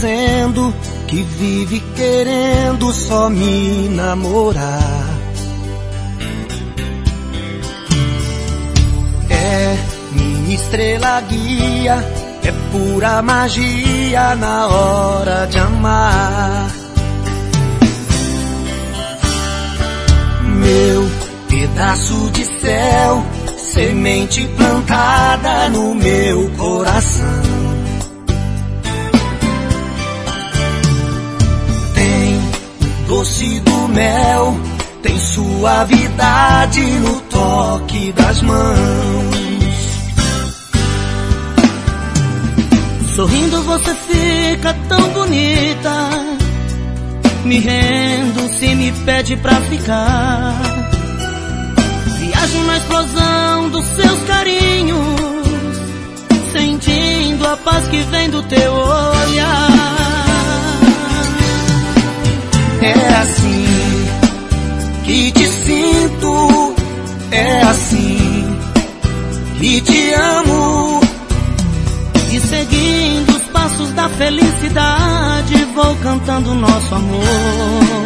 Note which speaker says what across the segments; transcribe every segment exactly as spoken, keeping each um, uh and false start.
Speaker 1: dizendo que vive querendo só me namorar. É minha estrela guia, é pura magia na hora de amar. Meu pedaço de céu, semente plantada no meu coração. Tem o doce do mel, tem suavidade no toque das mãos.
Speaker 2: Sorrindo você fica tão bonita, me rendo se me pede pra ficar. Viajo na explosão dos seus carinhos, sentindo a paz que vem do teu olhar.
Speaker 1: É assim que te sinto, é assim que te amo.
Speaker 2: E seguindo os passos da felicidade, vou cantando nosso amor.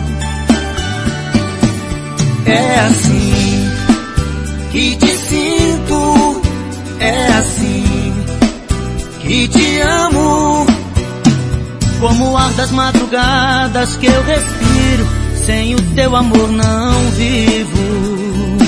Speaker 1: É assim que te sinto, é assim que te amo.
Speaker 2: Como o ar das madrugadas que eu respiro, sem o teu amor não vivo.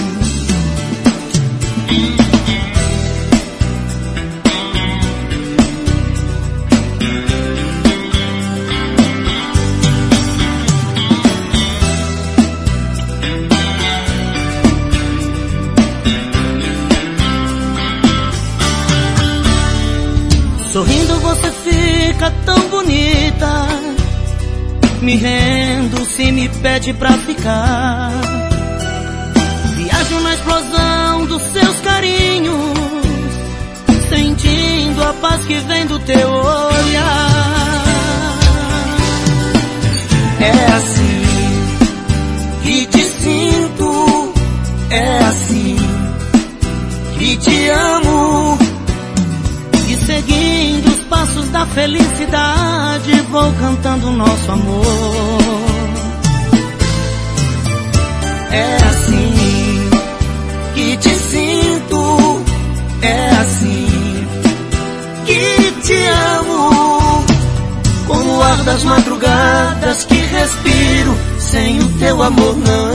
Speaker 2: Sorrindo você fica tão bonita, me rendo se me pede pra ficar. Viajo na explosão dos seus carinhos, sentindo a paz que vem do teu olhar.
Speaker 1: É assim que te sinto, é assim que te amo.
Speaker 2: E seguindo os passos da felicidade, vou cantando nosso amor.
Speaker 1: É assim que te sinto, é assim que te amo. Como o ar das madrugadas que respiro, sem o teu amor não